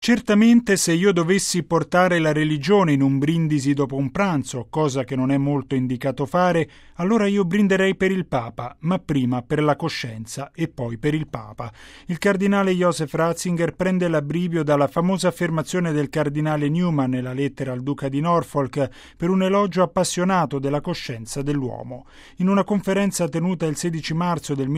Certamente se io dovessi portare la religione in un brindisi dopo un pranzo, cosa che non è molto indicato fare, allora io brinderei per il Papa, ma prima per la coscienza e poi per il Papa. Il cardinale Joseph Ratzinger prende l'abbrivio dalla famosa affermazione del cardinale Newman nella lettera al duca di Norfolk per un elogio appassionato della coscienza dell'uomo. In una conferenza tenuta il 16 marzo del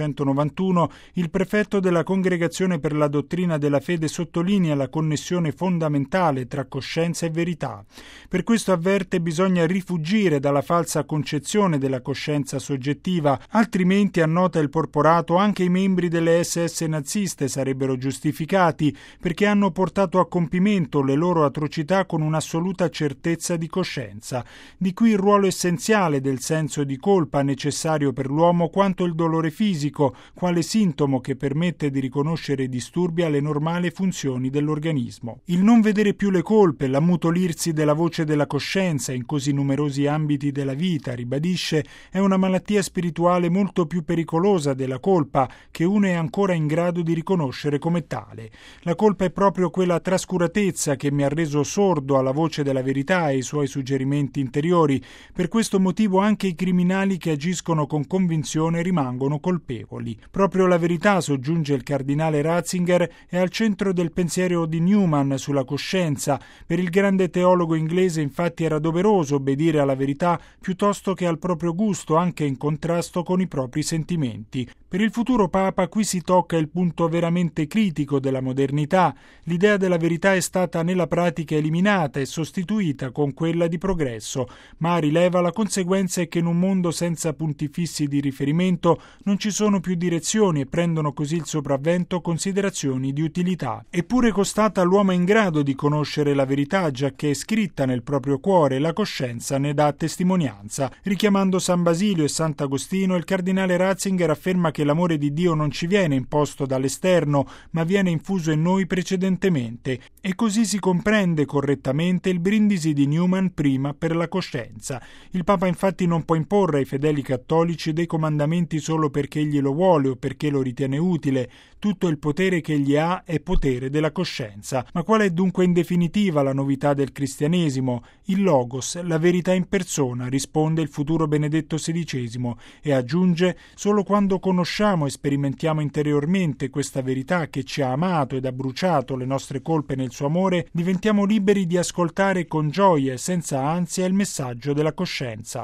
1991, il prefetto della Congregazione per la dottrina della fede sottolinea la connessione fondamentale tra coscienza e verità. Per questo avverte bisogna rifuggire dalla falsa concezione della coscienza soggettiva, altrimenti, annota il porporato, anche i membri delle SS naziste sarebbero giustificati perché hanno portato a compimento le loro atrocità con un'assoluta certezza di coscienza. Di qui il ruolo essenziale del senso di colpa necessario per l'uomo quanto il dolore fisico, quale sintomo che permette di riconoscere disturbi alle normali funzioni dell'organismo. Il non vedere più le colpe, l'ammutolirsi della voce della coscienza in così numerosi ambiti della vita, ribadisce, è una malattia spirituale molto più pericolosa della colpa, che uno è ancora in grado di riconoscere come tale. La colpa è proprio quella trascuratezza che mi ha reso sordo alla voce della verità e ai suoi suggerimenti interiori. Per questo motivo anche i criminali che agiscono con convinzione rimangono colpevoli. Proprio la verità, soggiunge il cardinale Ratzinger, è al centro del pensiero di Newman sulla coscienza. Per il grande teologo inglese infatti era doveroso obbedire alla verità piuttosto che al proprio gusto, anche in contrasto con i propri sentimenti. Per il futuro Papa qui si tocca il punto veramente critico della modernità. L'idea della verità è stata nella pratica eliminata e sostituita con quella di progresso, ma rileva la conseguenza è che in un mondo senza punti fissi di riferimento non ci sono più direzioni e prendono così il sopravvento considerazioni di utilità. Eppure costata l'uomo è in grado di conoscere la verità, giacché è scritta nel proprio cuore e la coscienza ne dà testimonianza. Richiamando San Basilio e Sant'Agostino, il cardinale Ratzinger afferma che l'amore di Dio non ci viene imposto dall'esterno, ma viene infuso in noi precedentemente, e così si comprende correttamente il brindisi di Newman prima per la coscienza. Il Papa infatti non può imporre ai fedeli cattolici dei comandamenti solo perché egli lo vuole o perché lo ritiene utile. Tutto il potere che egli ha è potere della coscienza. Ma qual è dunque in definitiva la novità del cristianesimo? Il Logos, la verità in persona, risponde il futuro Benedetto XVI e aggiunge: solo quando conosciamo e sperimentiamo interiormente questa verità che ci ha amato ed ha bruciato le nostre colpe nel suo amore, diventiamo liberi di ascoltare con gioia e senza ansia il messaggio della coscienza.